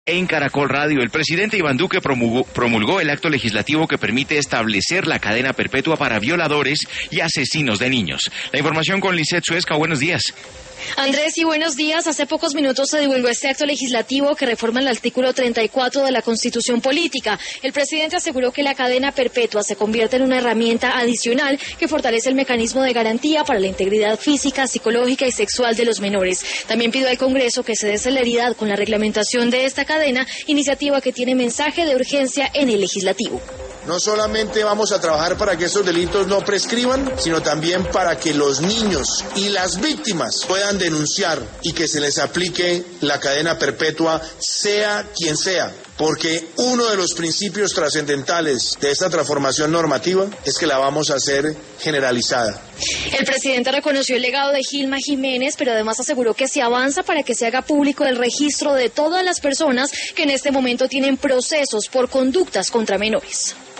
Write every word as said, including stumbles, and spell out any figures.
En Caracol Radio, el presidente Iván Duque promulgó, promulgó el acto legislativo que permite establecer la cadena perpetua para violadores y asesinos de niños. La información con Lisette Suezca, buenos días. Andrés, y buenos días. Hace pocos minutos se divulgó este acto legislativo que reforma el artículo treinta y cuatro de la Constitución Política. El presidente aseguró que la cadena perpetua se convierte en una herramienta adicional que fortalece el mecanismo de garantía para la integridad física, psicológica y sexual de los menores. También pidió al Congreso que se dé celeridad con la reglamentación de esta cadena, iniciativa que tiene mensaje de urgencia en el legislativo. No solamente vamos a trabajar para que estos delitos no prescriban, sino también para que los niños y las víctimas puedan denunciar y que se les aplique la cadena perpetua, sea quien sea. Porque uno de los principios trascendentales de esta transformación normativa es que la vamos a hacer generalizada. El presidente reconoció el legado de Gilma Jiménez, pero además aseguró que se avanza para que se haga público el registro de todas las personas que en este momento tienen procesos por conductas contra menores.